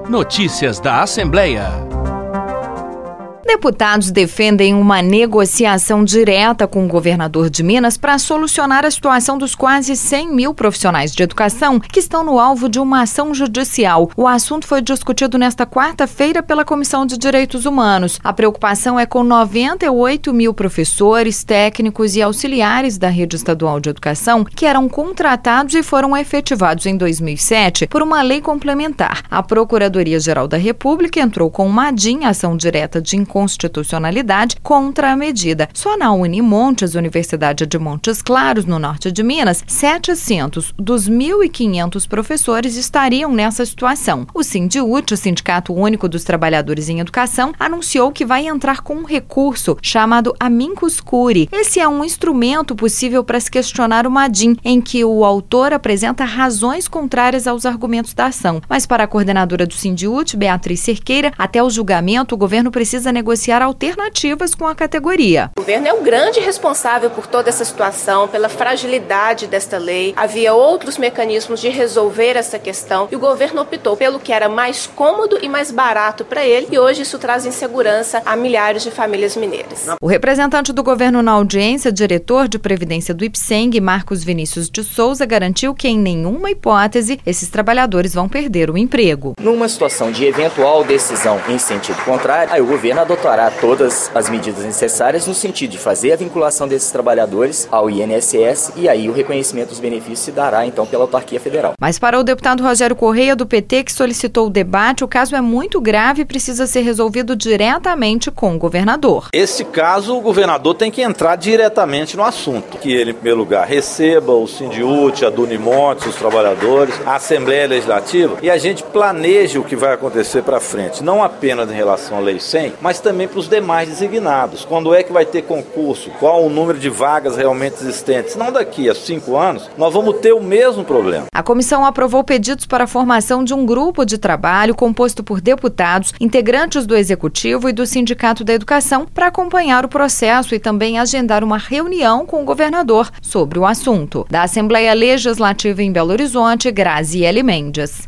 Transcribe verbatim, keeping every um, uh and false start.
Notícias da Assembleia. Deputados defendem uma negociação direta com o governador de Minas para solucionar a situação dos quase cem mil profissionais de educação que estão no alvo de uma ação judicial. O assunto foi discutido nesta quarta-feira pela Comissão de Direitos Humanos. A preocupação é com noventa e oito mil professores, técnicos e auxiliares da rede estadual de educação que eram contratados e foram efetivados em dois mil e sete por uma lei complementar. A Procuradoria-Geral da República entrou com uma A D I M, ação direta de inconstitucionalidade, contra a medida. Só na Unimontes, Universidade de Montes Claros, no norte de Minas, setecentos dos mil e quinhentos professores estariam nessa situação. O Sindiúte, o Sindicato Único dos Trabalhadores em Educação, anunciou que vai entrar com um recurso chamado Amicus Curiae. Esse é um instrumento possível para se questionar uma A D I M, em que o autor apresenta razões contrárias aos argumentos da ação. Mas para a coordenadora do Sindiúte, Beatriz Cerqueira, até o julgamento, o governo precisa negociar alternativas com a categoria. O governo é o grande responsável por toda essa situação, pela fragilidade desta lei. Havia outros mecanismos de resolver essa questão e o governo optou pelo que era mais cômodo e mais barato para ele, e hoje isso traz insegurança a milhares de famílias mineiras. O representante do governo na audiência, diretor de Previdência do IPSENG, Marcos Vinícius de Souza, garantiu que em nenhuma hipótese esses trabalhadores vão perder o emprego. Numa situação de eventual decisão em sentido contrário, aí o governo adotará todas as medidas necessárias no sentido de fazer a vinculação desses trabalhadores ao I N S S e aí o reconhecimento dos benefícios se dará então pela autarquia federal. Mas para o deputado Rogério Correia, do P T, que solicitou o debate, o caso é muito grave e precisa ser resolvido diretamente com o governador. Esse caso, o governador tem que entrar diretamente no assunto. Que ele, em primeiro lugar, receba o Sindiúte, a Unimontes, os trabalhadores, a Assembleia Legislativa e a gente planeje o que vai acontecer para frente, não apenas em relação à Lei cem, mas também para os demais designados. Quando é que vai ter concurso? Qual o número de vagas realmente existentes? Não daqui a cinco anos, nós vamos ter o mesmo problema. A comissão aprovou pedidos para a formação de um grupo de trabalho composto por deputados, integrantes do Executivo e do Sindicato da Educação para acompanhar o processo e também agendar uma reunião com o governador sobre o assunto. Da Assembleia Legislativa em Belo Horizonte, Graziele Mendes.